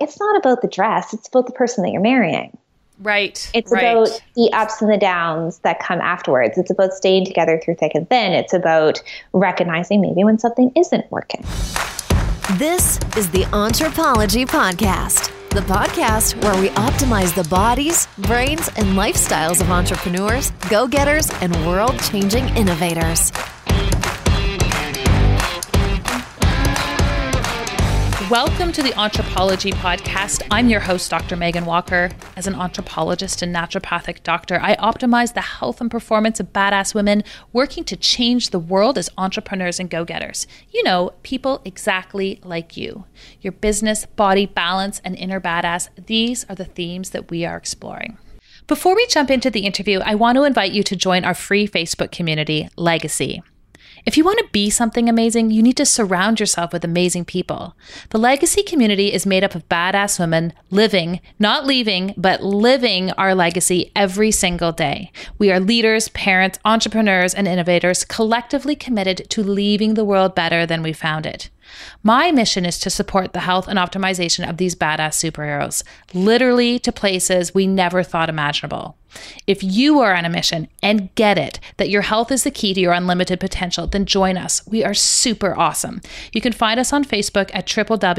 it's not about the dress. It's about the person that you're marrying. Right. It's about the ups and the downs that come afterwards. It's about staying together through thick and thin. It's about recognizing maybe when something isn't working. This is the Anthropology Podcast, the podcast where we optimize the bodies, brains, and lifestyles of entrepreneurs, go-getters, and world-changing innovators. Welcome to the Anthropology Podcast. I'm your host, Dr. Megan Walker. As an anthropologist and naturopathic doctor, I optimize the health and performance of badass women working to change the world as entrepreneurs and go-getters. You know, people exactly like you. Your business, body, balance, and inner badass, these are the themes that we are exploring. Before we jump into the interview, I want to invite you to join our free Facebook community, Legacy. If you want to be something amazing, you need to surround yourself with amazing people. The Legacy community is made up of badass women living, not leaving, but living our legacy every single day. We are leaders, parents, entrepreneurs, and innovators collectively committed to leaving the world better than we found it. My mission is to support the health and optimization of these badass superheroes, literally to places we never thought imaginable. If you are on a mission and get it that your health is the key to your unlimited potential, then join us. We are super awesome. You can find us on Facebook at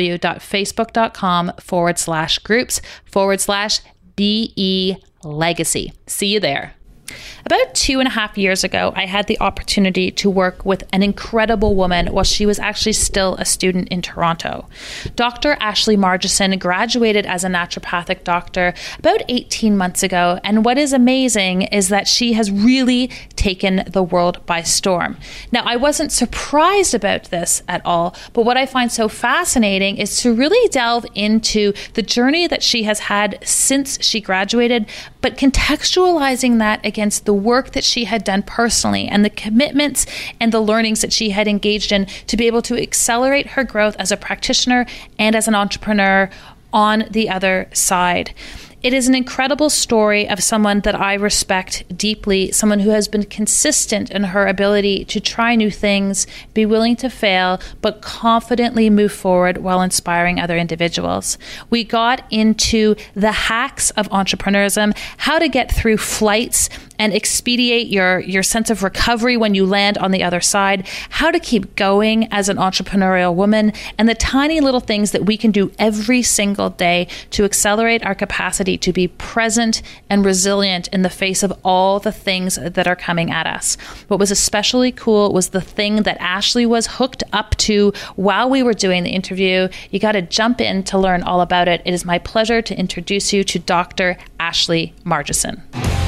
www.facebook.com/groups/BE Legacy. See you there. About 2.5 years ago, I had the opportunity to work with an incredible woman while she was actually still a student in Toronto. Dr. Ashley Margison graduated as a naturopathic doctor about 18 months ago, and what is amazing is that she has really taken the world by storm. Now, I wasn't surprised about this at all, but what I find so fascinating is to really delve into the journey that she has had since she graduated, but contextualizing that against the work that she had done personally and the commitments and the learnings that she had engaged in to be able to accelerate her growth as a practitioner and as an entrepreneur on the other side. It is an incredible story of someone that I respect deeply, someone who has been consistent in her ability to try new things, be willing to fail, but confidently move forward while inspiring other individuals. We got into the hacks of entrepreneurism, how to get through flights and expedite your sense of recovery when you land on the other side, how to keep going as an entrepreneurial woman, and the tiny little things that we can do every single day to accelerate our capacity to be present and resilient in the face of all the things that are coming at us. What was especially cool was the thing that Ashley was hooked up to while we were doing the interview. You got to jump in to learn all about it. It is my pleasure to introduce you to Dr. Ashley Margison.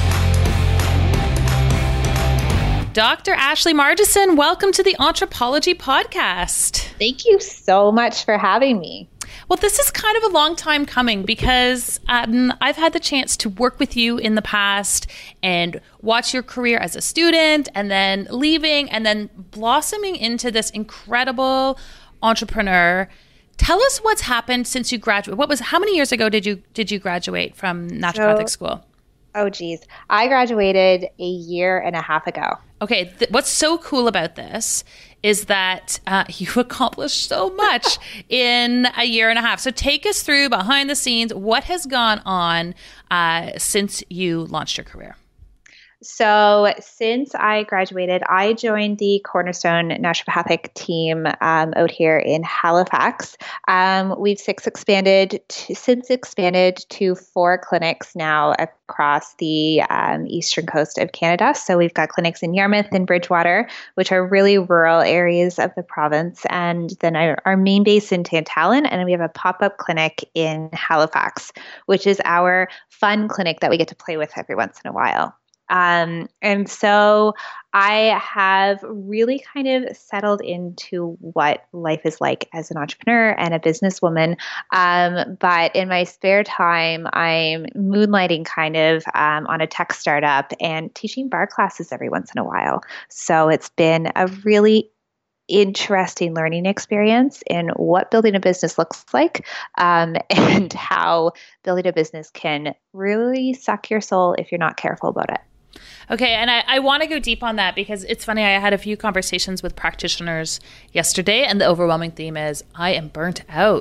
Dr. Ashley Margison, welcome to the Anthropology Podcast. Thank you so much for having me. Well, this is kind of a long time coming because I've had the chance to work with you in the past and watch your career as a student and then leaving and then blossoming into this incredible entrepreneur. Tell us what's happened since you graduated. How many years ago did you graduate from naturopathic school? Oh, geez. I graduated 1.5 years ago. Okay. What's so cool about this is that you accomplished so much in 1.5 years. So take us through behind the scenes. What has gone on since you launched your career? So since I graduated, I joined the Cornerstone naturopathic team out here in Halifax. We've since expanded to 4 clinics now across the eastern coast of Canada. So we've got clinics in Yarmouth and Bridgewater, which are really rural areas of the province, and then our main base in Tantallon, and we have a pop-up clinic in Halifax, which is our fun clinic that we get to play with every once in a while. And so I have really kind of settled into what life is like as an entrepreneur and a businesswoman. But in my spare time, I'm moonlighting kind of on a tech startup and teaching bar classes every once in a while. So it's been a really interesting learning experience in what building a business looks like, and how building a business can really suck your soul if you're not careful about it. Okay, and I want to go deep on that because it's funny, I had a few conversations with practitioners yesterday, and the overwhelming theme is, I am burnt out.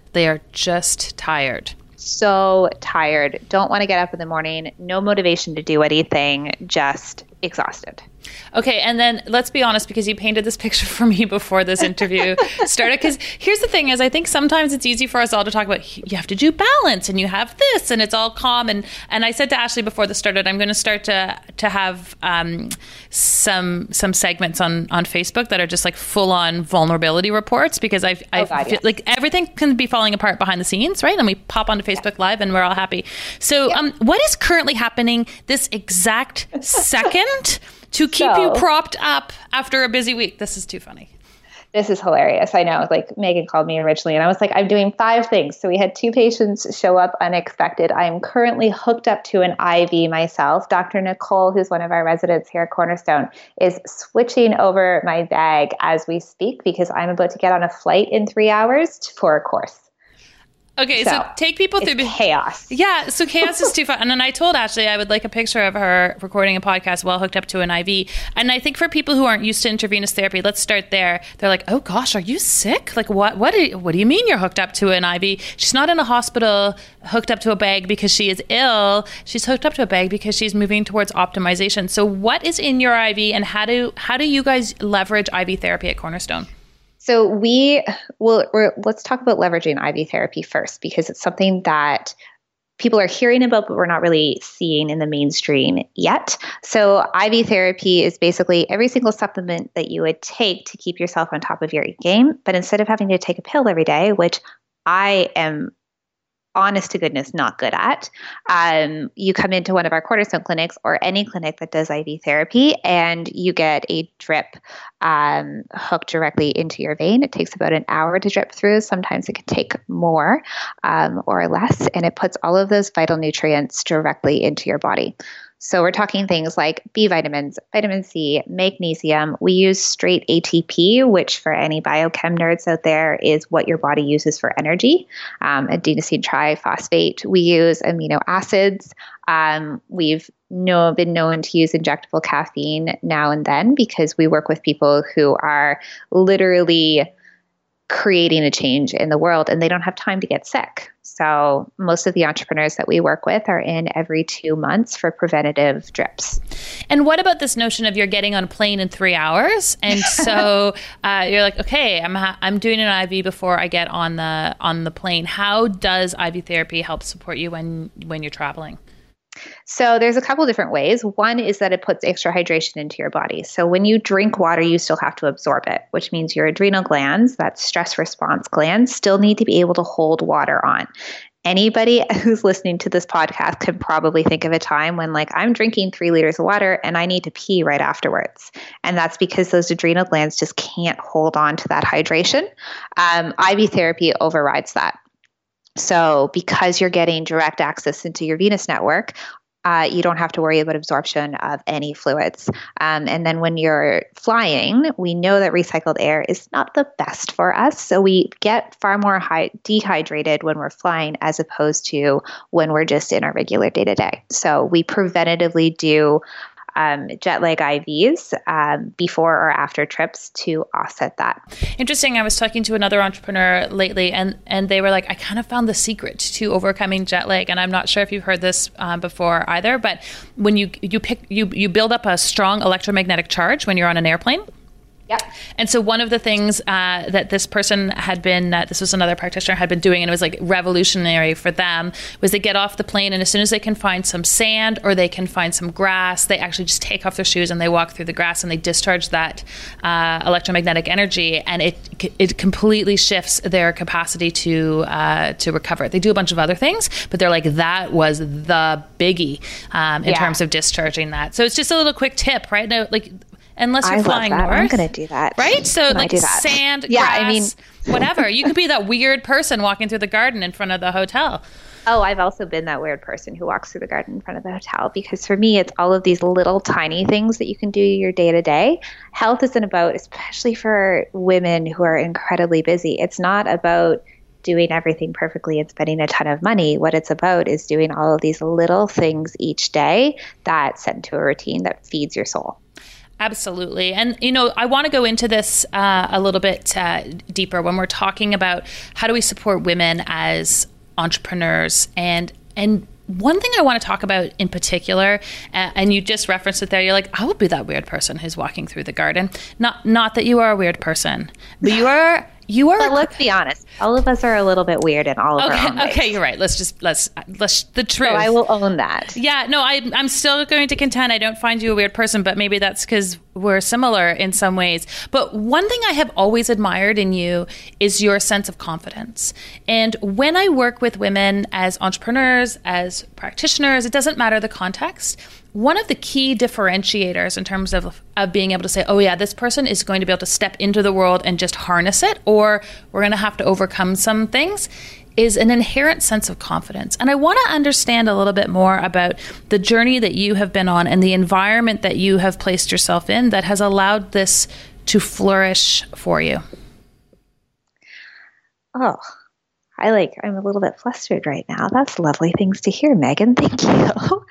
They are just tired. So tired. Don't want to get up in the morning. No motivation to do anything. Just exhausted. Okay, and then let's be honest, because you painted this picture for me before this interview started, because here's the thing is I think sometimes it's easy for us all to talk about you have to do balance and you have this and it's all calm. And I said to Ashley before this started, I'm going to start to have some segments on Facebook that are just like full on vulnerability reports, because I feel like everything can be falling apart behind the scenes, right? And we pop onto Facebook Live and we're all happy. So what is currently happening this exact second to keep you propped up after a busy week? This is too funny. This is hilarious. I know. Like Megan called me originally and I was like, I'm doing 5 things. So we had 2 patients show up unexpected. I'm currently hooked up to an IV myself. Dr. Nicole, who's one of our residents here at Cornerstone, is switching over my bag as we speak because I'm about to get on a flight in 3 hours for a course. Okay, so take people through chaos. Yeah, so chaos is too fun. And then I told Ashley I would like a picture of her recording a podcast while hooked up to an IV. And I think for people who aren't used to intravenous therapy, let's start there. They're like, "Oh gosh, are you sick? Like what do you mean you're hooked up to an IV?" She's not in a hospital hooked up to a bag because she is ill. She's hooked up to a bag because she's moving towards optimization. So what is in your IV and how do you guys leverage IV therapy at Cornerstone? So let's talk about leveraging IV therapy first, because it's something that people are hearing about, but we're not really seeing in the mainstream yet. So IV therapy is basically every single supplement that you would take to keep yourself on top of your game. But instead of having to take a pill every day, which I am honest to goodness not good at, you come into one of our Cornerstone clinics or any clinic that does IV therapy and you get a drip hooked directly into your vein. It takes about an hour to drip through. Sometimes it can take more or less, and it puts all of those vital nutrients directly into your body. So we're talking things like B vitamins, vitamin C, magnesium. We use straight ATP, which for any biochem nerds out there is what your body uses for energy. Adenosine triphosphate. We use amino acids. We've been known to use injectable caffeine now and then because we work with people who are literally creating a change in the world and they don't have time to get sick. So most of the entrepreneurs that we work with are in every 2 months for preventative drips. And what about this notion of you're getting on a plane in 3 hours? And so you're like, okay, I'm doing an IV before I get on the plane. How does IV therapy help support you when you're traveling? So there's a couple different ways. One is that it puts extra hydration into your body. So when you drink water, you still have to absorb it, which means your adrenal glands, that stress response glands, still need to be able to hold water on. Anybody who's listening to this podcast can probably think of a time when I'm drinking 3 liters of water and I need to pee right afterwards. And that's because those adrenal glands just can't hold on to that hydration. IV therapy overrides that. So because you're getting direct access into your venous network, you don't have to worry about absorption of any fluids. And then when you're flying, we know that recycled air is not the best for us. So we get far more dehydrated when we're flying as opposed to when we're just in our regular day-to-day. So we preventatively do jet lag IVs before or after trips to offset that. Interesting. I was talking to another entrepreneur lately and they were like, I kind of found the secret to overcoming jet lag. And I'm not sure if you've heard this before either, but when you build up a strong electromagnetic charge when you're on an airplane. Yep. And so one of the things that this person had been, this was another practitioner, had been doing, and it was revolutionary for them, was they get off the plane and as soon as they can find some sand or they can find some grass, they actually just take off their shoes and they walk through the grass and they discharge that electromagnetic energy, and it completely shifts their capacity to recover. They do a bunch of other things, but they're like, that was the biggie in terms of discharging that. So it's just a little quick tip, right? Now, unless you're flying north. I'm going to do that. Right? So sand, grass, whatever. You could be that weird person walking through the garden in front of the hotel. Oh, I've also been that weird person who walks through the garden in front of the hotel, because for me, it's all of these little tiny things that you can do your day to day. Health isn't about, especially for women who are incredibly busy, it's not about doing everything perfectly and spending a ton of money. What it's about is doing all of these little things each day that set into a routine that feeds your soul. Absolutely. And, I want to go into this a little bit deeper when we're talking about how do we support women as entrepreneurs. And one thing I want to talk about in particular, and you just referenced it there, you're like, I will be that weird person who's walking through the garden. Not that you are a weird person, but you are. But let's be honest. All of us are a little bit weird in all of our own ways. Okay, you're right. Let's the truth. So I will own that. Yeah, no, I'm still going to contend I don't find you a weird person, but maybe that's because we're similar in some ways. But one thing I have always admired in you is your sense of confidence. And when I work with women as entrepreneurs, as practitioners, it doesn't matter the context. One of the key differentiators in terms of being able to say, oh yeah, this person is going to be able to step into the world and just harness it, or we're going to have to overcome some things, is an inherent sense of confidence. And I want to understand a little bit more about the journey that you have been on and the environment that you have placed yourself in that has allowed this to flourish for you. Oh, I'm a little bit flustered right now. That's lovely things to hear, Megan. Thank you.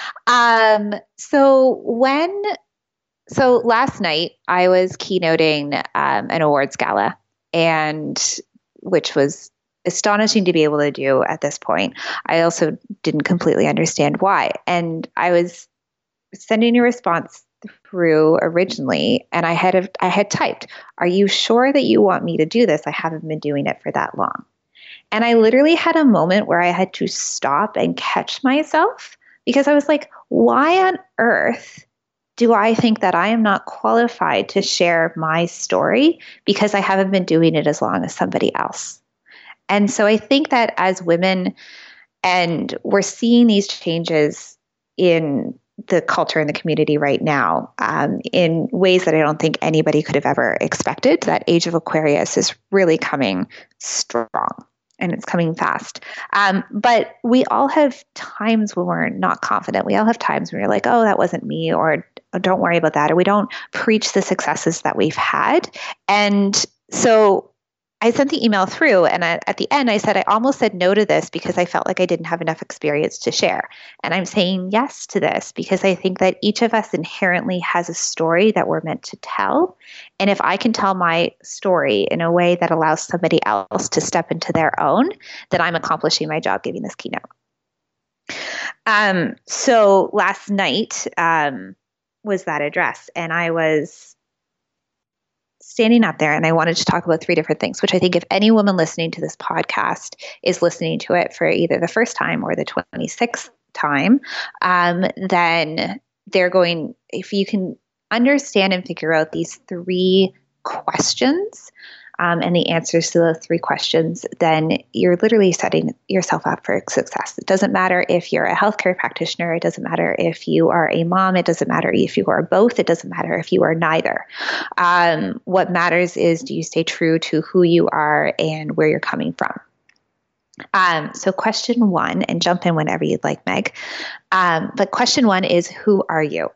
So last night I was keynoting an awards gala, and which was astonishing to be able to do at this point. I also didn't completely understand why. And I was sending a response through originally, and I had typed, "Are you sure that you want me to do this? I haven't been doing it for that long." And I literally had a moment where I had to stop and catch myself, because I was like, why on earth do I think that I am not qualified to share my story because I haven't been doing it as long as somebody else? And so I think that as women, and we're seeing these changes in the culture and the community right now in ways that I don't think anybody could have ever expected. That age of Aquarius is really coming strong. And it's coming fast. But we all have times when we're not confident. We all have times when you're like, oh, that wasn't me, or oh, don't worry about that. Or we don't preach the successes that we've had. And so I sent the email through, and at the end I said, I almost said no to this because I felt like I didn't have enough experience to share. And I'm saying yes to this because I think that each of us inherently has a story that we're meant to tell. And if I can tell my story in a way that allows somebody else to step into their own, then I'm accomplishing my job giving this keynote. So last night was that address, and I was standing up there, and I wanted to talk about 3 different things, which I think if any woman listening to this podcast is listening to it for either the first time or the 26th time, then they're going, if you can understand and figure out these 3 questions and the answers to those 3 questions, then you're literally setting yourself up for success. It doesn't matter if you're a healthcare practitioner. It doesn't matter if you are a mom. It doesn't matter if you are both. It doesn't matter if you are neither. What matters is, do you stay true to who you are and where you're coming from? So question 1, and jump in whenever you'd like, Meg. But question 1 is, who are you?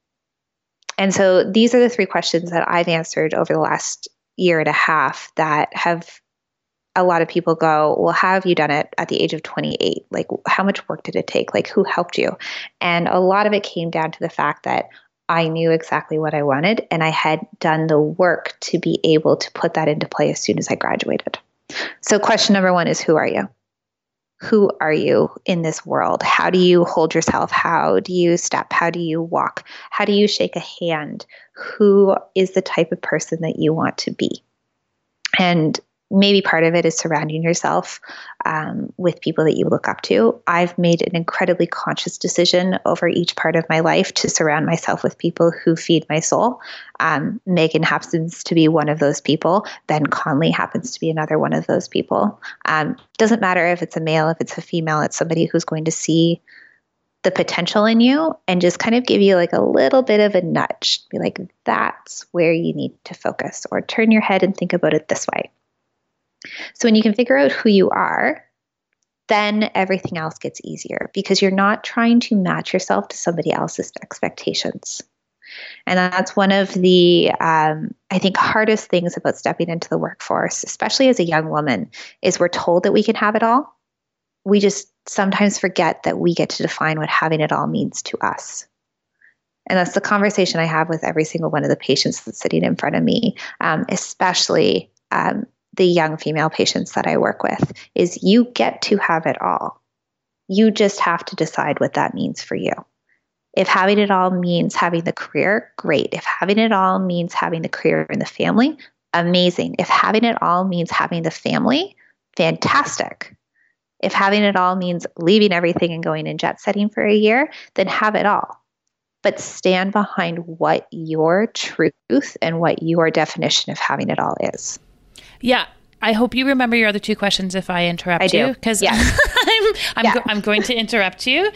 And so these are the 3 questions that I've answered over the last year and a half that have a lot of people go, well, how have you done it at the age of 28? Like, how much work did it take? Like, who helped you? And a lot of it came down to the fact that I knew exactly what I wanted, and I had done the work to be able to put that into play as soon as I graduated. So question number 1 is, who are you? Who are you in this world? How do you hold yourself? How do you step? How do you walk? How do you shake a hand? Who is the type of person that you want to be? And maybe part of it is surrounding yourself with people that you look up to. I've made an incredibly conscious decision over each part of my life to surround myself with people who feed my soul. Megan happens to be one of those people. Ben Conley happens to be another one of those people. Doesn't matter if it's a male, if it's a female, it's somebody who's going to see the potential in you and just kind of give you like a little bit of a nudge. Be like, that's where you need to focus, or turn your head and think about it this way. So when you can figure out who you are, then everything else gets easier because you're not trying to match yourself to somebody else's expectations. And that's one of the, I think, hardest things about stepping into the workforce, especially as a young woman, is we're told that we can have it all. We just sometimes forget that we get to define what having it all means to us. And that's the conversation I have with every single one of the patients that's sitting in front of me, especially the young female patients that I work with, is you get to have it all. You just have to decide what that means for you. If having it all means having the career, great. If having it all means having the career and the family, amazing. If having it all means having the family, fantastic. If having it all means leaving everything and going and jet setting for a year, then have it all. But stand behind what your truth and what your definition of having it all is. Yeah. I hope you remember your other two questions if I interrupt you, because I'm going to interrupt you.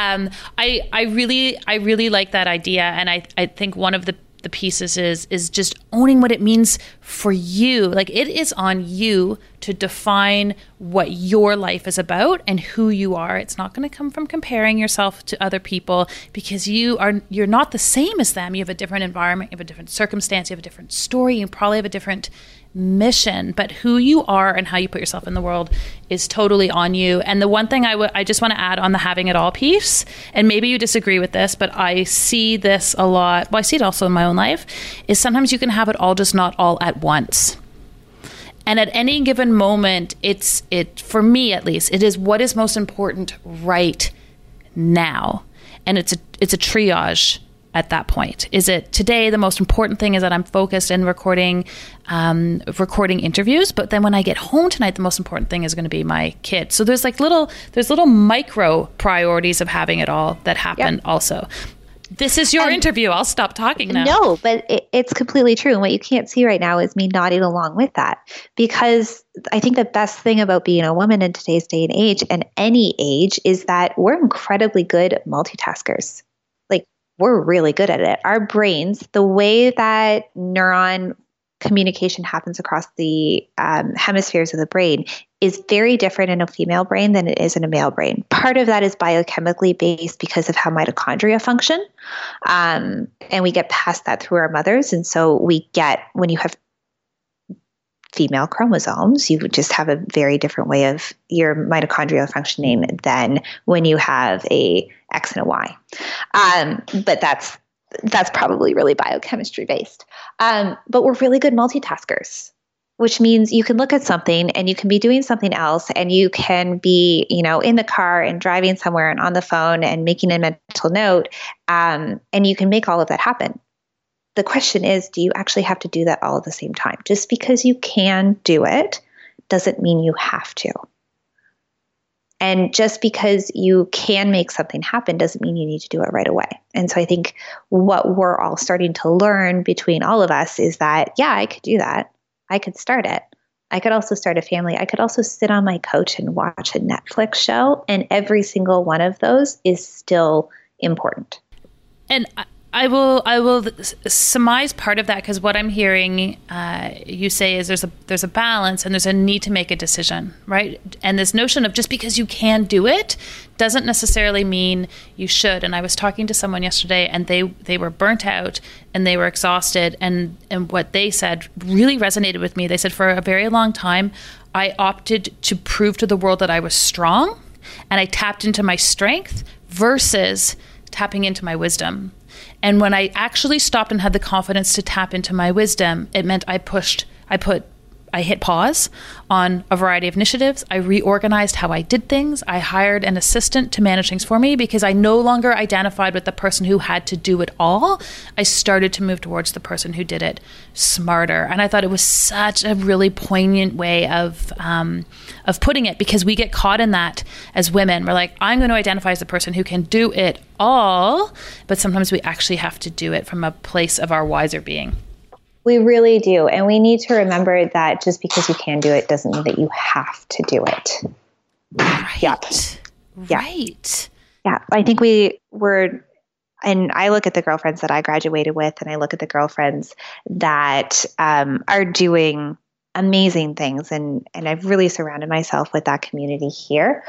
I really like that idea, and I think one of the pieces is just owning what it means for you. Like, it is on you to define what your life is about and who you are. It's not going to come from comparing yourself to other people, because you're not the same as them. You have a different environment, you have a different circumstance, you have a different story, you probably have a different mission, but who you are and how you put yourself in the world is totally on you. And the one thing I just want to add on the having it all piece, and maybe you disagree with this, but I see this a lot. Well, I see it also in my own life, is sometimes you can have it all, just not all at once. And at any given moment, for me at least, it is what is most important right now. And it's a triage at that point. Is it today the most important thing is that I'm focused and recording interviews, but then when I get home tonight, the most important thing is going to be my kid. So there's little micro priorities of having it all that happen also. This is your interview. I'll stop talking now. No, but it's completely true. And what you can't see right now is me nodding along with that, because I think the best thing about being a woman in today's day and age, and any age, is that we're incredibly good multitaskers. We're really good at it. Our brains, the way that neuron communication happens across the hemispheres of the brain, is very different in a female brain than it is in a male brain. Part of that is biochemically based because of how mitochondria function. And we get past that through our mothers. And so when you have female chromosomes, you would just have a very different way of your mitochondrial functioning than when you have a X and a Y. But that's probably really biochemistry based. But we're really good multitaskers, which means you can look at something and you can be doing something else, and you can be, in the car and driving somewhere and on the phone and making a mental note. And you can make all of that happen. The question is, do you actually have to do that all at the same time? Just because you can do it doesn't mean you have to. And just because you can make something happen doesn't mean you need to do it right away. And so I think what we're all starting to learn between all of us is that, yeah, I could do that. I could start it. I could also start a family. I could also sit on my couch and watch a Netflix show. And every single one of those is still important. And I will surmise part of that, because what I'm hearing you say is there's a balance and there's a need to make a decision, right? And this notion of just because you can do it doesn't necessarily mean you should. And I was talking to someone yesterday, and they were burnt out and they were exhausted, and what they said really resonated with me. They said, for a very long time, I opted to prove to the world that I was strong, and I tapped into my strength versus tapping into my wisdom. And when I actually stopped and had the confidence to tap into my wisdom, it meant I hit pause on a variety of initiatives. I reorganized how I did things. I hired an assistant to manage things for me, because I no longer identified with the person who had to do it all. I started to move towards the person who did it smarter. And I thought it was such a really poignant way of putting it, because we get caught in that as women. We're like, I'm going to identify as the person who can do it all. But sometimes we actually have to do it from a place of our wiser being. We really do. And we need to remember that just because you can do it doesn't mean that you have to do it. Right. Yep. Right. Yeah. I think and I look at the girlfriends that I graduated with, and I look at the girlfriends that are doing amazing things. And I've really surrounded myself with that community here.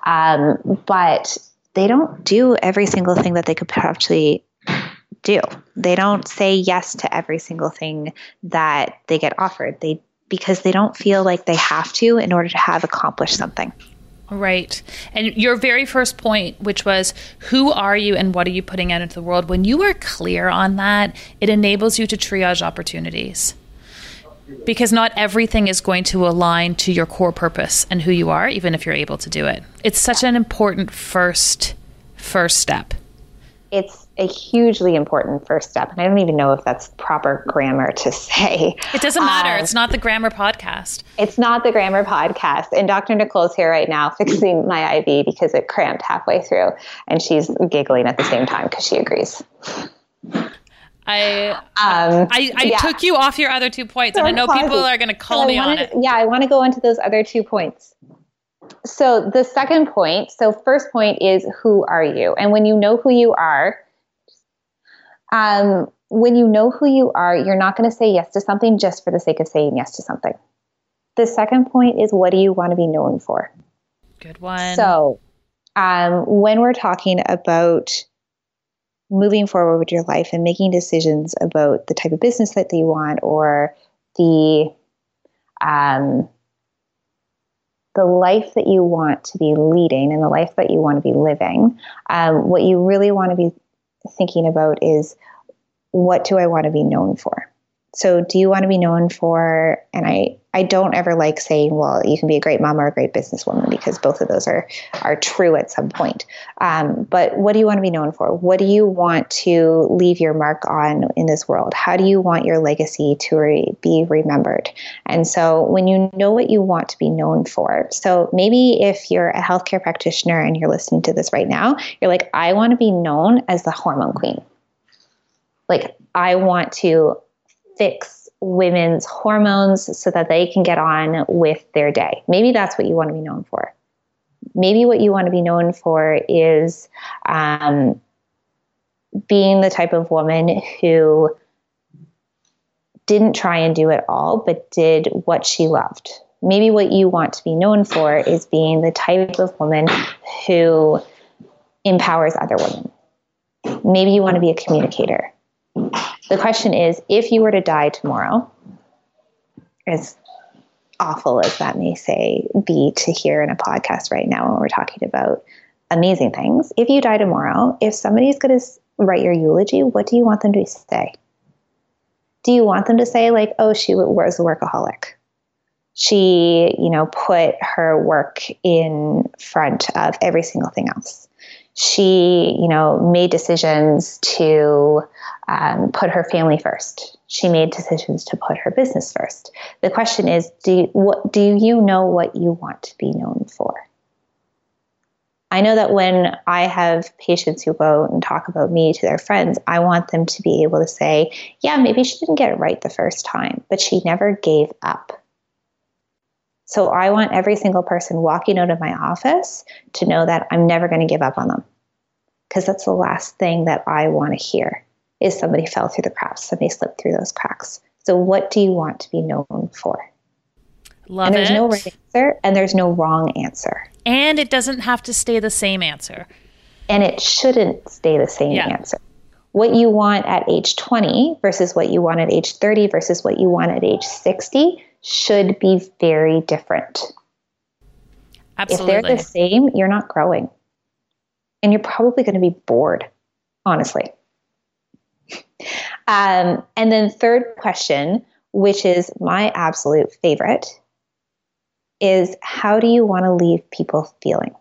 But they don't do every single thing that they could potentially do. They don't say yes to every single thing that they get offered. Because they don't feel like they have to in order to have accomplished something. Right. And your very first point, which was, who are you and what are you putting out into the world? When you are clear on that, it enables you to triage opportunities. Because not everything is going to align to your core purpose and who you are, even if you're able to do it. It's such an important first step. It's a hugely important first step. And I don't even know if that's proper grammar to say. It doesn't matter. It's not the grammar podcast. It's not the grammar podcast. And Dr. Nicole's here right now fixing my IV because it cramped halfway through. And she's giggling at the same time because she agrees. I took you off your other 2 points, and I know people are going to call me on it. Yeah, I want to go into those other 2 points. So the second point, first point is, who are you? And when you know who you are, you're not going to say yes to something just for the sake of saying yes to something. The second point is, what do you want to be known for? Good one. So when we're talking about moving forward with your life and making decisions about the type of business that you want, or the life that you want to be leading and the life that you want to be living, what you really want to be thinking about is, what do I want to be known for? So do you want to be known for, and I don't ever like saying, well, you can be a great mom or a great businesswoman, because both of those are true at some point. But what do you want to be known for? What do you want to leave your mark on in this world? How do you want your legacy to be remembered? And so when you know what you want to be known for, so maybe if you're a healthcare practitioner and you're listening to this right now, you're like, I want to be known as the hormone queen. Like, I want to fix women's hormones so that they can get on with their day. Maybe that's what you want to be known for. Maybe what you want to be known for is being the type of woman who didn't try and do it all, but did what she loved. Maybe what you want to be known for is being the type of woman who empowers other women. Maybe you want to be a communicator. The question is, if you were to die tomorrow, as awful as that may be to hear in a podcast right now when we're talking about amazing things, if you die tomorrow, if somebody's going to write your eulogy, what do you want them to say? Do you want them to say, like, oh, she was a workaholic? She, put her work in front of every single thing else. She, made decisions to put her family first. She made decisions to put her business first. The question is, do you know what you want to be known for? I know that when I have patients who go and talk about me to their friends, I want them to be able to say, yeah, maybe she didn't get it right the first time, but she never gave up. So I want every single person walking out of my office to know that I'm never going to give up on them. Because that's the last thing that I want to hear, is somebody fell through the cracks, somebody slipped through those cracks. So what do you want to be known for? Love and it. There's no right answer and there's no wrong answer. And it doesn't have to stay the same answer. And it shouldn't stay the same answer. What you want at age 20 versus what you want at age 30 versus what you want at age 60 should be very different. Absolutely. If they're the same, you're not growing. And you're probably going to be bored, honestly. And then third question, which is my absolute favorite, is, how do you want to leave people feeling?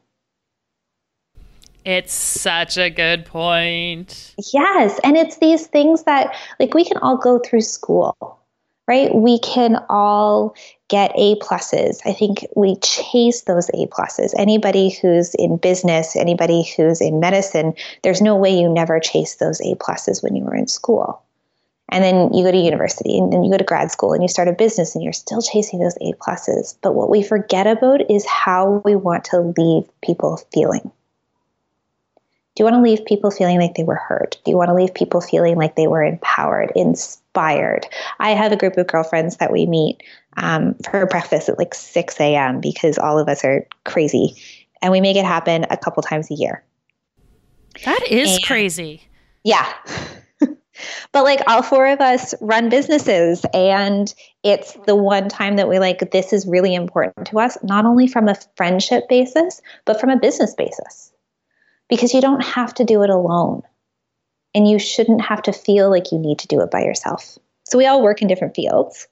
It's such a good point. Yes. And it's these things that, like, we can all go through school, right? We can all get A+. I think we chase those A+. Anybody who's in business, anybody who's in medicine, there's no way you never chase those A+ when you were in school. And then you go to university, and then you go to grad school, and you start a business, and you're still chasing those A+. But what we forget about is how we want to leave people feeling. Do you want to leave people feeling like they were heard? Do you want to leave people feeling like they were empowered, inspired? I have a group of girlfriends that we meet for breakfast at like 6 a.m. because all of us are crazy. And we make it happen a couple times a year. That is crazy. Yeah. But like all four of us run businesses, and it's the one time that we like, this is really important to us, not only from a friendship basis, but from a business basis, because you don't have to do it alone, and you shouldn't have to feel like you need to do it by yourself. So we all work in different fields.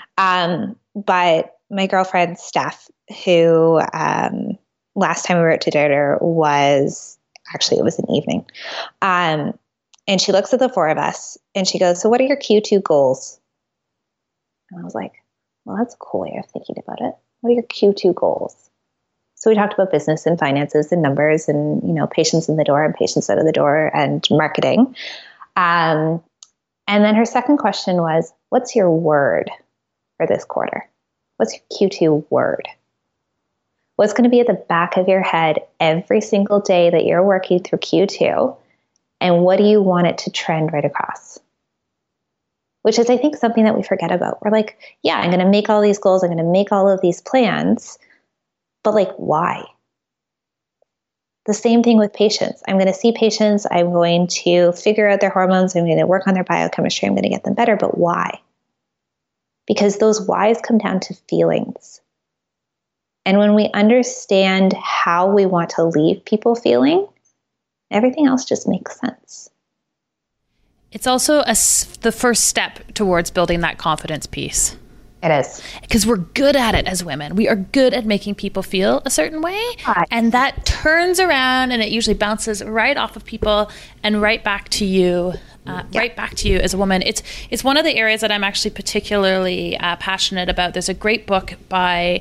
But my girlfriend, Steph, who last time we were out to dinner was, actually it was an evening. And she looks at the four of us and she goes, so what are your Q2 goals? And I was like, well, that's a cool way of thinking about it. What are your Q2 goals? So we talked about business and finances and numbers and, patients in the door and patients out of the door and marketing. And then her second question was, what's your word for this quarter? What's your Q2 word? What's going to be at the back of your head every single day that you're working through Q2? And what do you want it to trend right across? Which is, I think, something that we forget about. We're like, yeah, I'm going to make all these goals. I'm going to make all of these plans. But like, why? The same thing with patients. I'm going to see patients. I'm going to figure out their hormones. I'm going to work on their biochemistry. I'm going to get them better. But why? Because those whys come down to feelings. And when we understand how we want to leave people feeling, everything else just makes sense. It's also the first step towards building that confidence piece. It is. Because we're good at it as women. We are good at making people feel a certain way. Right. And that turns around and it usually bounces right off of people and right back to you. Right back to you as a woman. It's one of the areas that I'm actually particularly passionate about. There's a great book by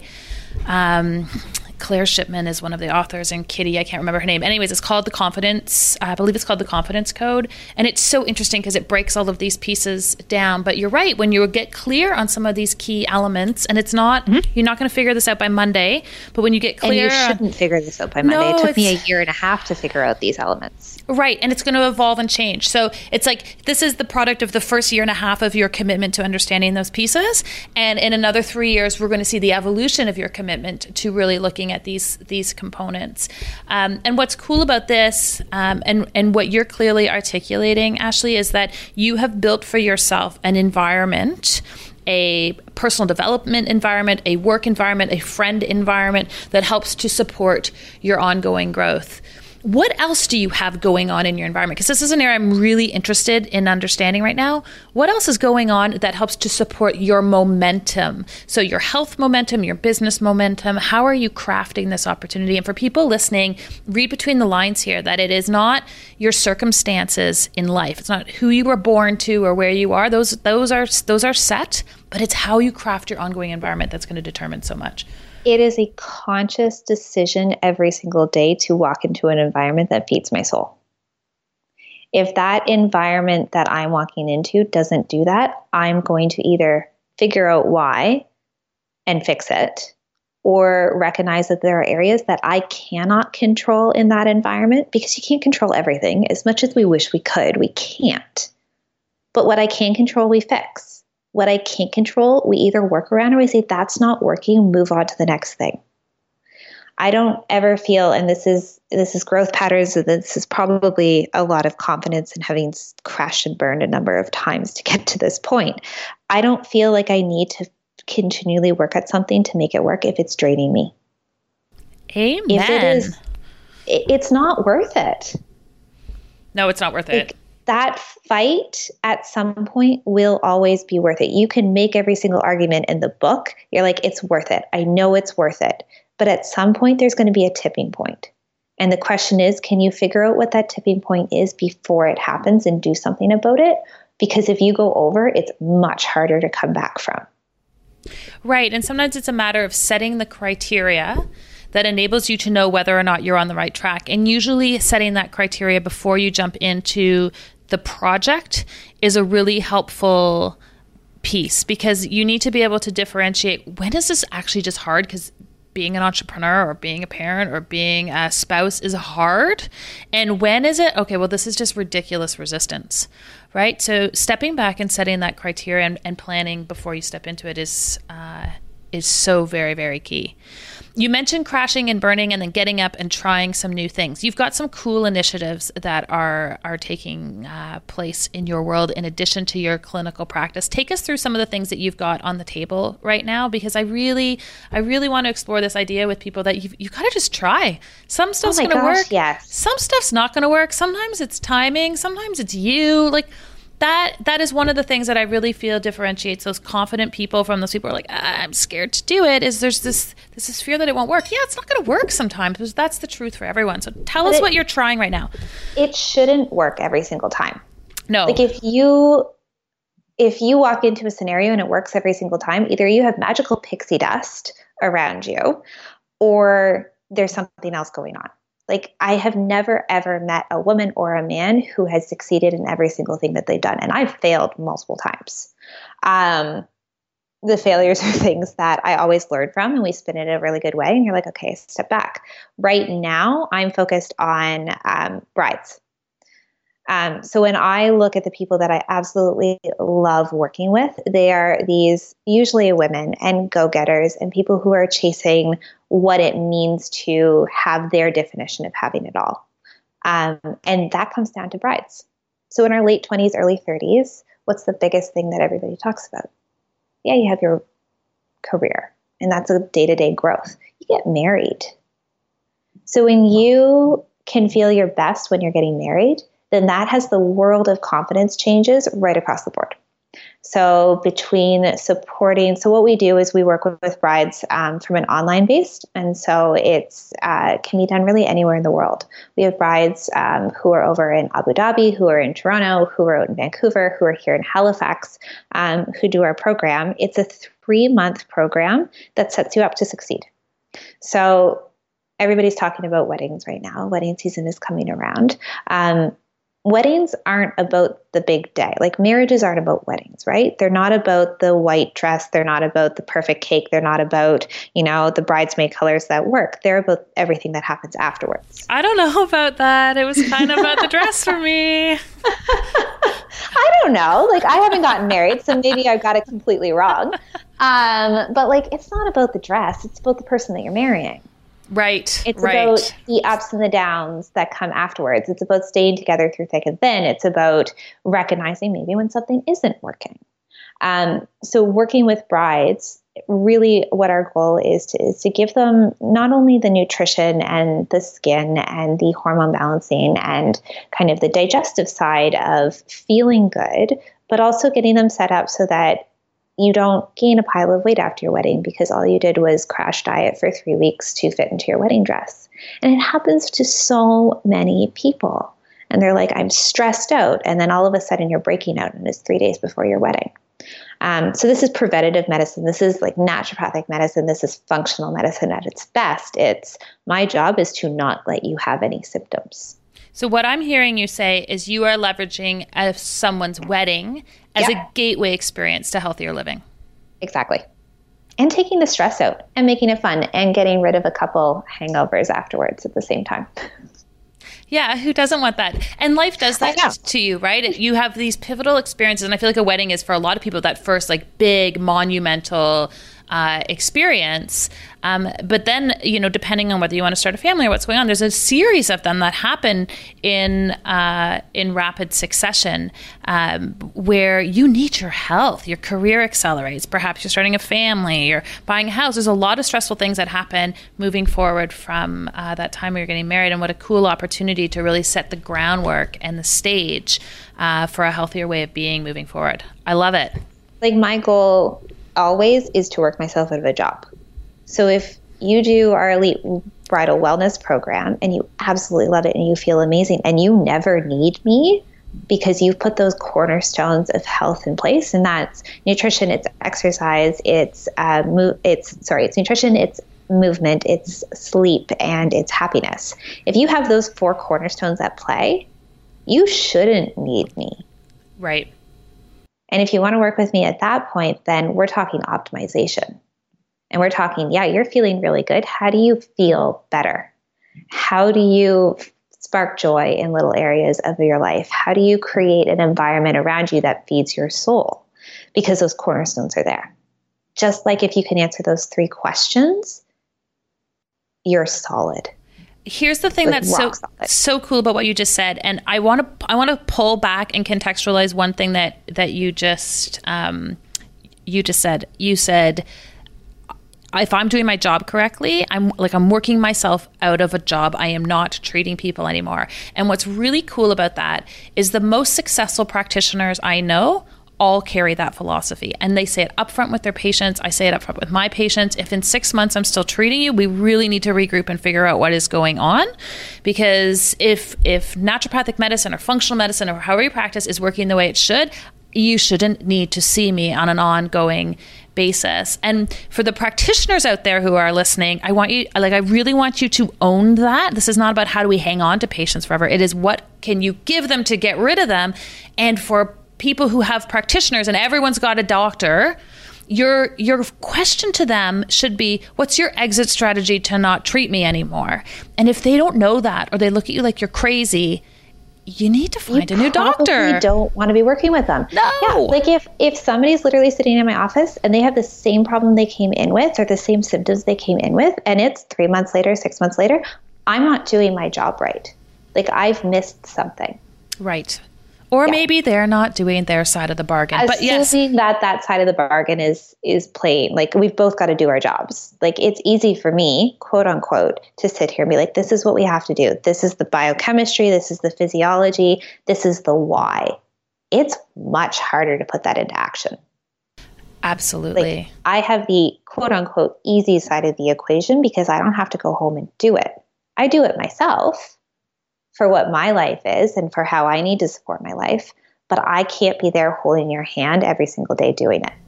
Claire Shipman is one of the authors, and Kitty, I can't remember her name. Anyways, it's called I believe it's called The Confidence Code. And it's so interesting because it breaks all of these pieces down. But you're right, when you get clear on some of these key elements, and it's not, you're not going to figure this out by Monday, but when you get clear. And you shouldn't figure this out by Monday. No, it took me a year and a half to figure out these elements. Right. And it's going to evolve and change. So it's like, this is the product of the first year and a half of your commitment to understanding those pieces. And in another 3 years, we're going to see the evolution of your commitment to really looking at these components. And what's cool about this, and what you're clearly articulating, Ashley, is that you have built for yourself an environment, a personal development environment, a work environment, a friend environment that helps to support your ongoing growth. What else do you have going on in your environment? Because this is an area I'm really interested in understanding right now. What else is going on that helps to support your momentum? So your health momentum, your business momentum, how are you crafting this opportunity? And for people listening, read between the lines here that it is not your circumstances in life. It's not who you were born to or where you are. Those are set, but it's how you craft your ongoing environment that's going to determine so much. It is a conscious decision every single day to walk into an environment that feeds my soul. If that environment that I'm walking into doesn't do that, I'm going to either figure out why and fix it, or recognize that there are areas that I cannot control in that environment, because you can't control everything. As much as we wish we could, we can't. But what I can control, we fix. What I can't control, we either work around or we say, that's not working, move on to the next thing. I don't ever feel, and this is growth patterns, and this is probably a lot of confidence in having crashed and burned a number of times to get to this point. I don't feel like I need to continually work at something to make it work if it's draining me. Amen. If it is, it's not worth it. No, it's not worth it. That fight at some point will always be worth it. You can make every single argument in the book. You're like, it's worth it. I know it's worth it. But at some point, there's going to be a tipping point. And the question is, can you figure out what that tipping point is before it happens and do something about it? Because if you go over, it's much harder to come back from. Right. And sometimes it's a matter of setting the criteria that enables you to know whether or not you're on the right track. And usually setting that criteria before you jump into the project is a really helpful piece, because you need to be able to differentiate, when is this actually just hard because being an entrepreneur or being a parent or being a spouse is hard, and when is it, okay, well, this is just ridiculous resistance, right? So stepping back and setting that criteria and planning before you step into it is is so very, very key. You mentioned crashing and burning and then getting up and trying some new things. You've got some cool initiatives that are taking place in your world in addition to your clinical practice. Take us through some of the things that you've got on the table right now, because I really want to explore this idea with people that you've got to just try. Some stuff's going to work. Yes. Some stuff's not going to work. Sometimes it's timing. Sometimes it's you. Like, that is one of the things that I really feel differentiates those confident people from those people who are like, I'm scared to do it, is there's this fear that it won't work. Yeah, it's not going to work sometimes, because that's the truth for everyone. So tell us what you're trying right now. It shouldn't work every single time. No. Like if you walk into a scenario and it works every single time, either you have magical pixie dust around you or there's something else going on. Like, I have never, ever met a woman or a man who has succeeded in every single thing that they've done. And I've failed multiple times. The failures are things that I always learn from, and we spin it in a really good way. And you're like, okay, step back. Right now, I'm focused on brides. So when I look at the people that I absolutely love working with, they are these usually women and go-getters and people who are chasing what it means to have their definition of having it all. And that comes down to brides. So in our late 20s, early 30s, what's the biggest thing that everybody talks about? Yeah, you have your career, and that's a day-to-day growth. You get married. So when you can feel your best when you're getting married, then that has the world of confidence changes right across the board. So between supporting, so what we do is we work with brides from an online based, and so it's can be done really anywhere in the world. We have brides who are over in Abu Dhabi, who are in Toronto, who are out in Vancouver, who are here in Halifax, who do our program. It's a 3-month program that sets you up to succeed. So everybody's talking about weddings right now. Wedding season is coming around. Weddings aren't about the big day. Like, marriages aren't about weddings, right? They're not about the white dress. They're not about the perfect cake. They're not about, the bridesmaid colors that work. They're about everything that happens afterwards. I don't know about that. It was kind of about the dress for me. I don't know. Like, I haven't gotten married, so maybe I got it completely wrong. But like, it's not about the dress. It's about the person that you're marrying. Right. It's about the ups and the downs that come afterwards. It's about staying together through thick and thin. It's about recognizing maybe when something isn't working. So working with brides, really what our goal is to give them not only the nutrition and the skin and the hormone balancing and kind of the digestive side of feeling good, but also getting them set up so that you don't gain a pile of weight after your wedding because all you did was crash diet for 3 weeks to fit into your wedding dress. And it happens to so many people. And they're like, I'm stressed out. And then all of a sudden you're breaking out and it's 3 days before your wedding. So this is preventative medicine. This is like naturopathic medicine. This is functional medicine at its best. My job is to not let you have any symptoms. So what I'm hearing you say is you are leveraging someone's wedding as a gateway experience to healthier living. Exactly. And taking the stress out and making it fun and getting rid of a couple hangovers afterwards at the same time. Yeah, who doesn't want that? And life does that to you, right? You have these pivotal experiences, and I feel like a wedding is for a lot of people that first like big monumental experience. But then, depending on whether you want to start a family or what's going on, there's a series of them that happen in rapid succession where you need your health, your career accelerates. Perhaps you're starting a family, you're buying a house. There's a lot of stressful things that happen moving forward from that time where you're getting married. And what a cool opportunity to really set the groundwork and the stage for a healthier way of being moving forward. I love it. Like, my goal always is to work myself out of a job. So if you do our Elite Bridal Wellness program and you absolutely love it and you feel amazing and you never need me because you've put those cornerstones of health in place, and that's nutrition, it's exercise, it's nutrition, it's movement, it's sleep, and it's happiness. If you have those 4 cornerstones at play, you shouldn't need me. Right. And if you want to work with me at that point, then we're talking optimization. And we're talking, you're feeling really good. How do you feel better? How do you spark joy in little areas of your life? How do you create an environment around you that feeds your soul? Because those cornerstones are there. just like if you can answer those 3 questions, you're solid. Here's the thing that's so cool about what you just said, and I want to pull back and contextualize one thing that you just said. You said, if I'm doing my job correctly, I'm working myself out of a job. I am not treating people anymore. And what's really cool about that is the most successful practitioners I know all carry that philosophy, and they say it upfront with their patients. I say it upfront with my patients. If in 6 months I'm still treating you, we really need to regroup and figure out what is going on, because if naturopathic medicine or functional medicine or however you practice is working the way it should, you shouldn't need to see me on an ongoing basis. And for the practitioners out there who are listening, I really want you to own that. This is not about how do we hang on to patients forever. It is what can you give them to get rid of them. And for people who have practitioners, and everyone's got a doctor, your question to them should be, what's your exit strategy to not treat me anymore? And if they don't know that, or they look at you like you're crazy, you need to find a new doctor. You don't want to be working with them. No. Yeah, like if somebody's literally sitting in my office and they have the same problem they came in with, or the same symptoms they came in with, and it's 3 months later, 6 months later, I'm not doing my job right. Like, I've missed something. Right. Or maybe they're not doing their side of the bargain. Assuming that side of the bargain is plain. Like, we've both got to do our jobs. Like, it's easy for me, quote unquote, to sit here and be like, this is what we have to do. This is the biochemistry. This is the physiology. This is the why. It's much harder to put that into action. Absolutely. Like, I have the quote unquote easy side of the equation because I don't have to go home and do it. I do it myself for what my life is and for how I need to support my life, but I can't be there holding your hand every single day doing it.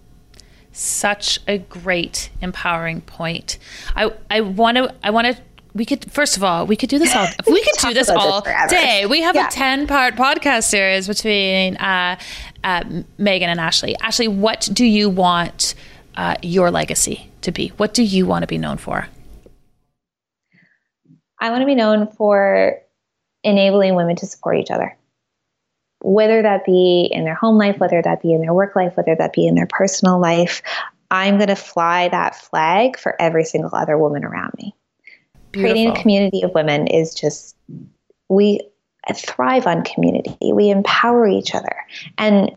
Such a great, empowering point. We could do this all. We could do this all day. We have a 10-part podcast series between Megan and Ashley. Ashley, what do you want your legacy to be? What do you want to be known for? I want to be known for enabling women to support each other, whether that be in their home life, whether that be in their work life, whether that be in their personal life. I'm going to fly that flag for every single other woman around me. Beautiful. Creating a community of women is just, we thrive on community. We empower each other. And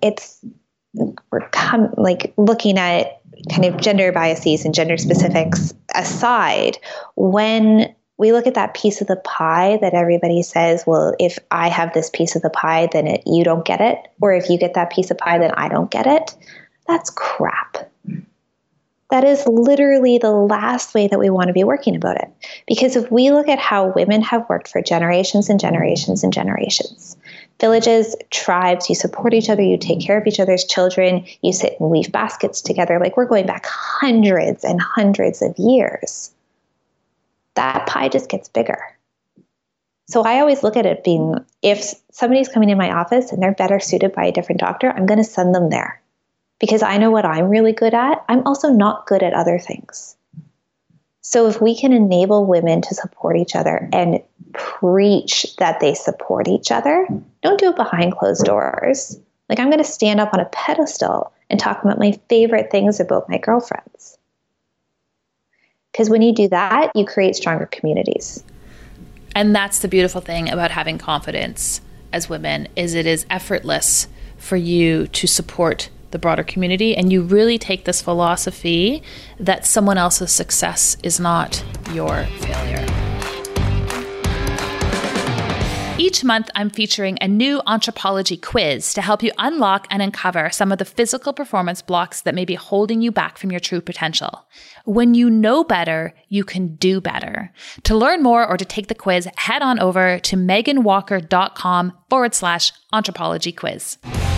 looking at kind of gender biases and gender specifics aside, when we look at that piece of the pie that everybody says, well, if I have this piece of the pie, then you don't get it. Or if you get that piece of pie, then I don't get it. That's crap. That is literally the last way that we want to be working about it. Because if we look at how women have worked for generations and generations and generations, villages, tribes, you support each other, you take care of each other's children, you sit and weave baskets together, like we're going back hundreds and hundreds of years. That pie just gets bigger. So I always look at it being, if somebody's coming in my office and they're better suited by a different doctor, I'm going to send them there because I know what I'm really good at. I'm also not good at other things. So if we can enable women to support each other and preach that they support each other, don't do it behind closed doors. Like, I'm going to stand up on a pedestal and talk about my favorite things about my girlfriends. Because when you do that, you create stronger communities. And that's the beautiful thing about having confidence as women, is it is effortless for you to support the broader community. And you really take this philosophy that someone else's success is not your failure. Each month, I'm featuring a new Anthropology quiz to help you unlock and uncover some of the physical performance blocks that may be holding you back from your true potential. When you know better, you can do better. To learn more or to take the quiz, head on over to meganwalker.com/anthropology quiz.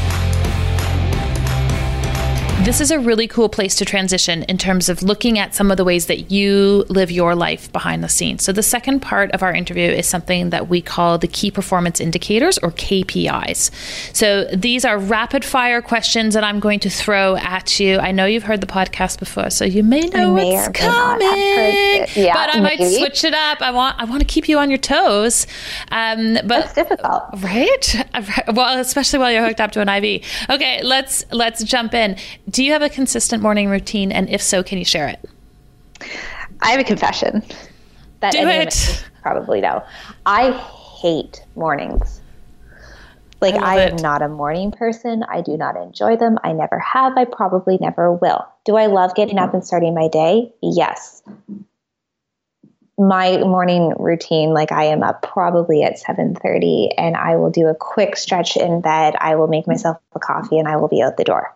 This is a really cool place to transition in terms of looking at some of the ways that you live your life behind the scenes. So the second part of our interview is something that we call the key performance indicators, or KPIs. So these are rapid fire questions that I'm going to throw at you. I know you've heard the podcast before, so you may know what's coming, but I might switch it up. I want to keep you on your toes. But that's difficult. Right? Well, especially while you're hooked up to an IV. Okay, let's jump in. Do you have a consistent morning routine? And if so, can you share it? I have a confession that Do it. Probably know. I hate mornings. Like, I am not a morning person. I do not enjoy them. I never have. I probably never will. Do I love getting up and starting my day? Yes. My morning routine, like, I am up probably at 7:30 and I will do a quick stretch in bed. I will make myself a coffee and I will be out the door.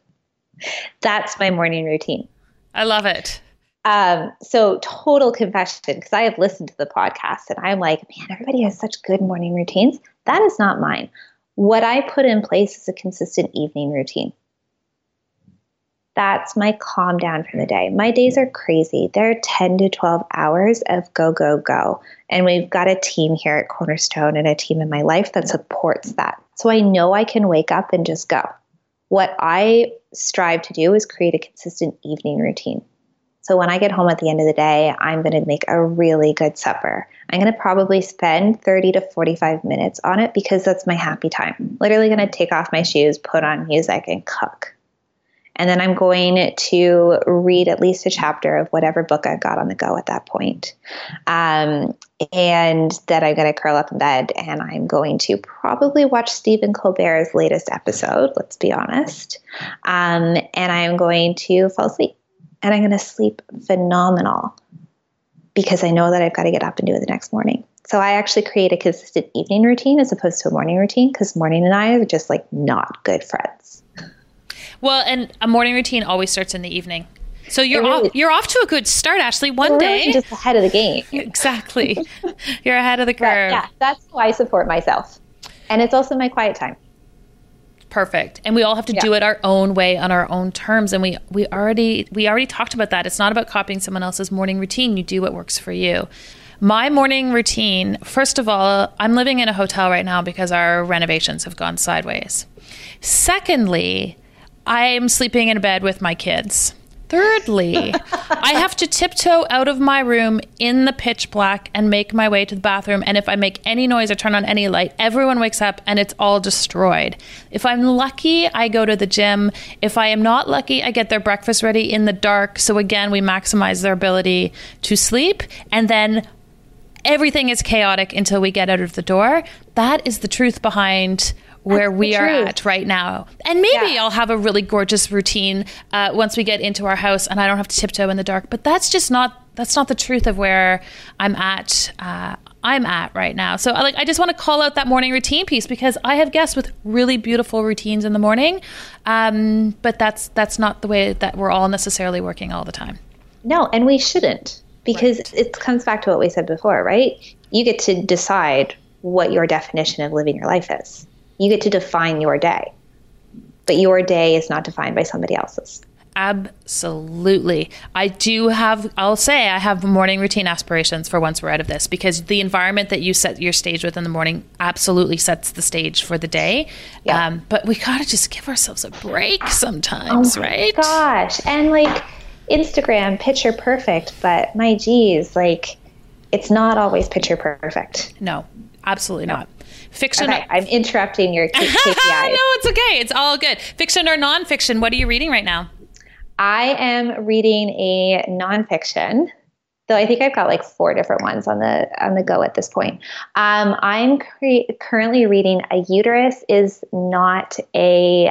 That's my morning routine. I love it. So total confession, because I have listened to the podcast and I'm like, man, everybody has such good morning routines. That is not mine. What I put in place is a consistent evening routine. That's my calm down from the day. My days are crazy. They're 10 to 12 hours of go, go, go. And we've got a team here at Cornerstone and a team in my life that supports that. So I know I can wake up and just go. What I strive to do is create a consistent evening routine. So when I get home at the end of the day, I'm going to make a really good supper. I'm going to probably spend 30 to 45 minutes on it because that's my happy time. Literally going to take off my shoes, put on music, and cook. And then I'm going to read at least a chapter of whatever book I've got on the go at that point. And then I'm going to curl up in bed and I'm going to probably watch Stephen Colbert's latest episode, let's be honest. And I'm going to fall asleep. And I'm going to sleep phenomenal because I know that I've got to get up and do it the next morning. So I actually create a consistent evening routine as opposed to a morning routine because morning and I are just like not good friends. Well, and a morning routine always starts in the evening. So you're off to a good start, Ashley. One day. Really just ahead of the game. Exactly. You're ahead of the curve. Yeah, that's how I support myself. And it's also my quiet time. Perfect. And we all have to do it our own way on our own terms. And we already talked about that. It's not about copying someone else's morning routine. You do what works for you. My morning routine, first of all, I'm living in a hotel right now because our renovations have gone sideways. Secondly, I'm sleeping in a bed with my kids. Thirdly, I have to tiptoe out of my room in the pitch black and make my way to the bathroom. And if I make any noise or turn on any light, everyone wakes up and it's all destroyed. If I'm lucky, I go to the gym. If I am not lucky, I get their breakfast ready in the dark. So again, we maximize their ability to sleep. And then everything is chaotic until we get out of the door. That is the truth behind where we are at right now. And maybe I'll have a really gorgeous routine once we get into our house and I don't have to tiptoe in the dark. But that's not the truth of where I'm at right now. So I just want to call out that morning routine piece because I have guests with really beautiful routines in the morning. But that's not the way that we're all necessarily working all the time. No, and we shouldn't because it comes back to what we said before, right? You get to decide what your definition of living your life is. You get to define your day, but your day is not defined by somebody else's. Absolutely. I'll say I have morning routine aspirations for once we're out of this because the environment that you set your stage with in the morning absolutely sets the stage for the day. Yeah. But we got to just give ourselves a break sometimes, right? Oh my gosh. And like Instagram, picture perfect, but my geez, like it's not always picture perfect. No, absolutely not. Fiction. Okay, I'm interrupting your KPI. No, it's okay. It's all good. Fiction or nonfiction? What are you reading right now? I am reading a nonfiction, though I think I've got like 4 different ones on the go at this point. I'm currently reading A Uterus Is Not a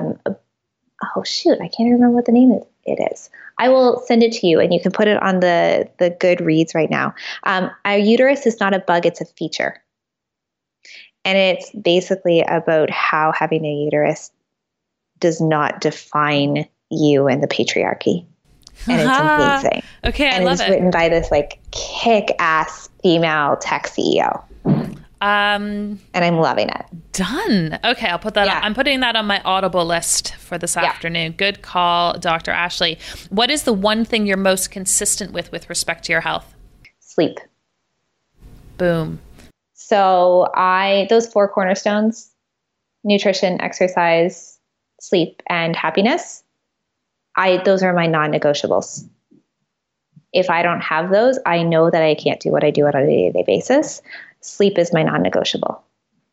oh shoot, I can't remember what the name it is. I will send it to you and you can put it on the Goodreads right now. A Uterus Is Not a Bug, It's a Feature. And it's basically about how having a uterus does not define you and the patriarchy. And it's amazing. Okay, and I love it. And it's written by this like kick-ass female tech CEO. And I'm loving it. Done. Okay, I'll put that on. I'm putting that on my Audible list for this afternoon. Good call, Dr. Ashley. What is the one thing you're most consistent with respect to your health? Sleep. Boom. So those 4 cornerstones, nutrition, exercise, sleep, and happiness, those are my non-negotiables. If I don't have those, I know that I can't do what I do on a day-to-day basis. Sleep is my non-negotiable.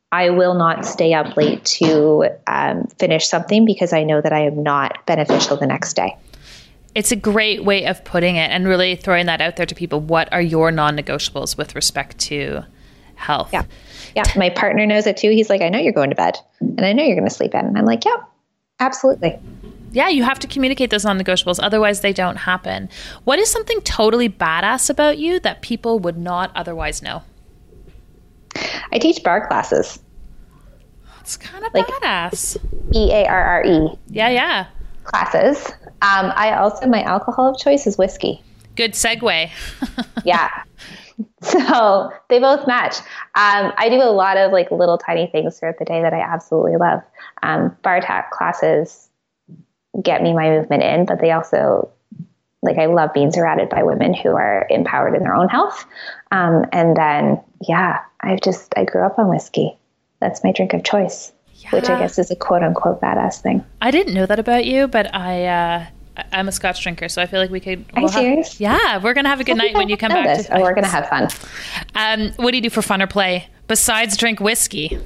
I will not stay up late to finish something because I know that I am not beneficial the next day. It's a great way of putting it and really throwing that out there to people. What are your non-negotiables with respect to health? Yeah. My partner knows it too. He's like, I know you're going to bed and I know you're going to sleep in. And I'm like, yeah, absolutely. Yeah, you have to communicate those non-negotiables. Otherwise, they don't happen. What is something totally badass about you that people would not otherwise know? I teach barre classes. It's kind of badass. BARRE. Yeah. Classes. My alcohol of choice is whiskey. Good segue. Yeah. So they both match. I do a lot of like little tiny things throughout the day that I absolutely love. Bar attack classes get me my movement in, but they also, like, I love being surrounded by women who are empowered in their own health. And then, I grew up on whiskey. That's my drink of choice, which I guess is a quote unquote badass thing. I didn't know that about you, but I'm a Scotch drinker, so I feel like we could. Are you serious? Yeah, we're gonna have a good night when you come back. We're gonna have fun. What do you do for fun or play besides drink whiskey?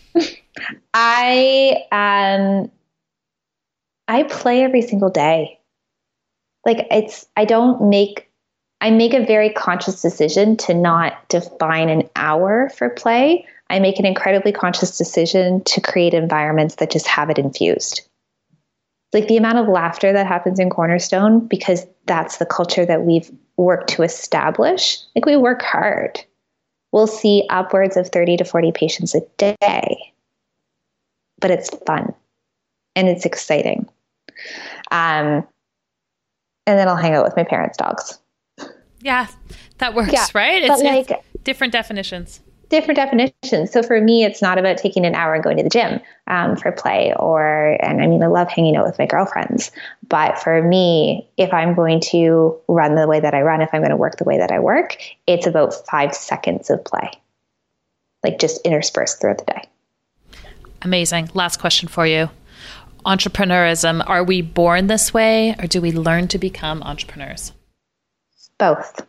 I play every single day. Like I make a very conscious decision to not define an hour for play. I make an incredibly conscious decision to create environments that just have it infused. Like the amount of laughter that happens in Cornerstone, because that's the culture that we've worked to establish. Like we work hard. We'll see upwards of 30 to 40 patients a day, but it's fun and it's exciting. And then I'll hang out with my parents' dogs. Yeah, that works, right? It's different definitions. So for me, it's not about taking an hour and going to the gym for play I love hanging out with my girlfriends. But for me, if I'm going to run the way that I run, if I'm going to work the way that I work, it's about 5 seconds of play, like just interspersed throughout the day. Amazing. Last question for you. Entrepreneurism, are we born this way or do we learn to become entrepreneurs? Both.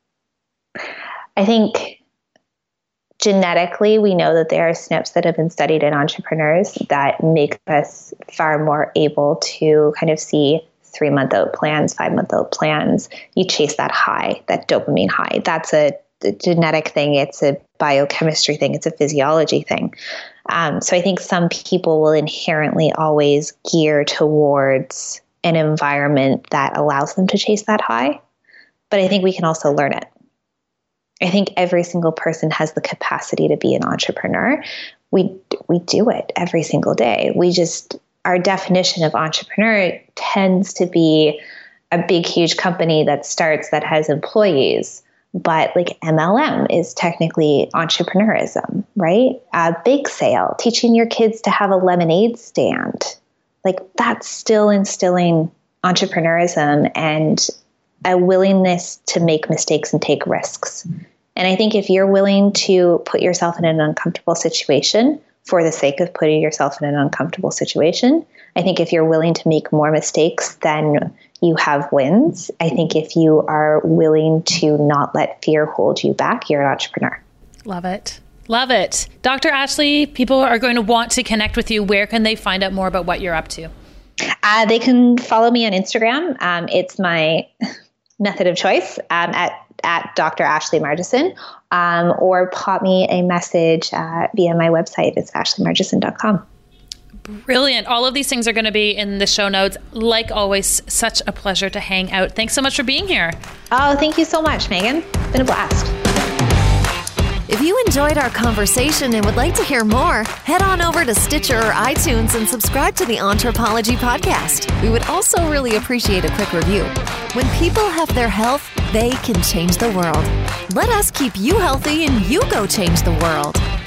I think genetically, we know that there are SNPs that have been studied in entrepreneurs that make us far more able to kind of see 3-month-out plans, 5-month-out plans. You chase that high, that dopamine high. That's a genetic thing. It's a biochemistry thing. It's a physiology thing. So I think some people will inherently always gear towards an environment that allows them to chase that high. But I think we can also learn it. I think every single person has the capacity to be an entrepreneur. We do it every single day. Our definition of entrepreneur tends to be a big, huge company that has employees. But like MLM is technically entrepreneurism, right? A bake sale, teaching your kids to have a lemonade stand. Like that's still instilling entrepreneurism and a willingness to make mistakes and take risks. And I think if you're willing to put yourself in an uncomfortable situation for the sake of putting yourself in an uncomfortable situation, I think if you're willing to make more mistakes than you have wins, I think if you are willing to not let fear hold you back, you're an entrepreneur. Love it. Love it. Dr. Ashley, people are going to want to connect with you. Where can they find out more about what you're up to? They can follow me on Instagram. It's my method of choice at Dr. Ashley Margesson, or pop me a message via my website. It's ashleymargesson.com. Brilliant. All of these things are going to be in the show notes. Like always, such a pleasure to hang out. Thanks so much for being here. Oh, thank you so much, Megan. It's been a blast. If you enjoyed our conversation and would like to hear more, head on over to Stitcher or iTunes and subscribe to the Anthropology Podcast. We would also really appreciate a quick review. When people have their health, they can change the world. Let us keep you healthy and you go change the world.